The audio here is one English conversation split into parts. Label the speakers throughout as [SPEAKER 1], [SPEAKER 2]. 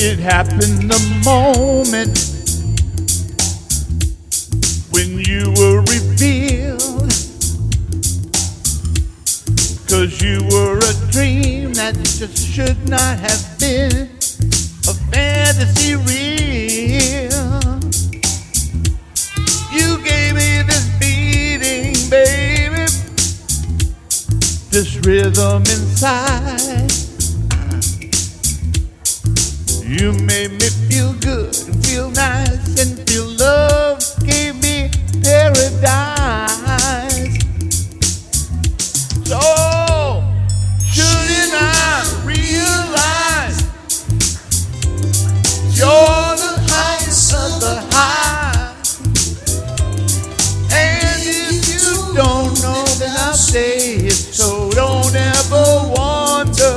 [SPEAKER 1] It happened the moment when you were revealed, 'cause you were a dream that just should not have been a fantasy real. You gave me this beating, baby, this rhythm inside. You made me feel good and feel nice and feel love, gave me paradise. So shouldn't I realize you're the highest of the high? And if you don't know, then I'll say it, so don't ever wonder.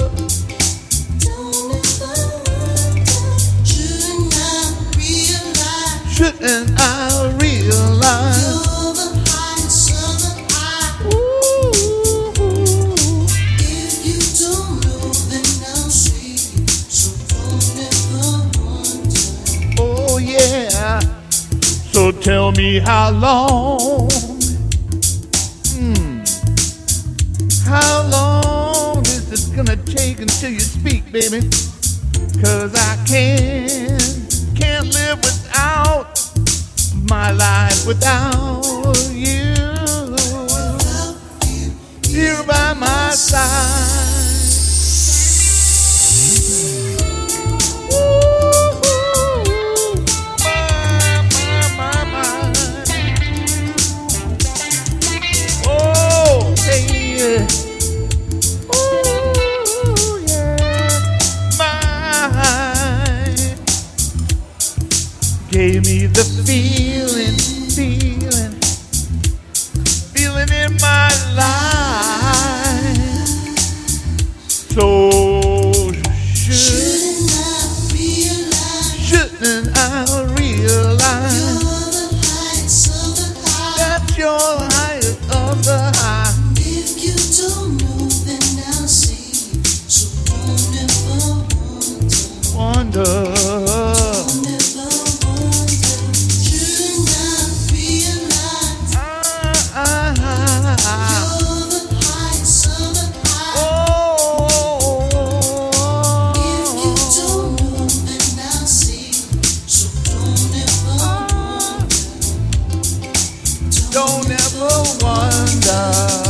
[SPEAKER 1] Shouldn't I realize
[SPEAKER 2] you're the highest of the high?
[SPEAKER 1] Ooh.
[SPEAKER 2] If you don't know, then I'll say it, so don't ever wonder.
[SPEAKER 1] Oh yeah. So tell me how long, how long is this gonna take until you speak, baby? 'Cause I can't live without my life without you. Here by my side. Gave me the feeling in my life. So shouldn't I realize
[SPEAKER 2] You're the highest of the high?
[SPEAKER 1] that you're the highest of the high?
[SPEAKER 2] If you don't know, then I'll say it, so don't ever wonder.
[SPEAKER 1] Don't ever wonder.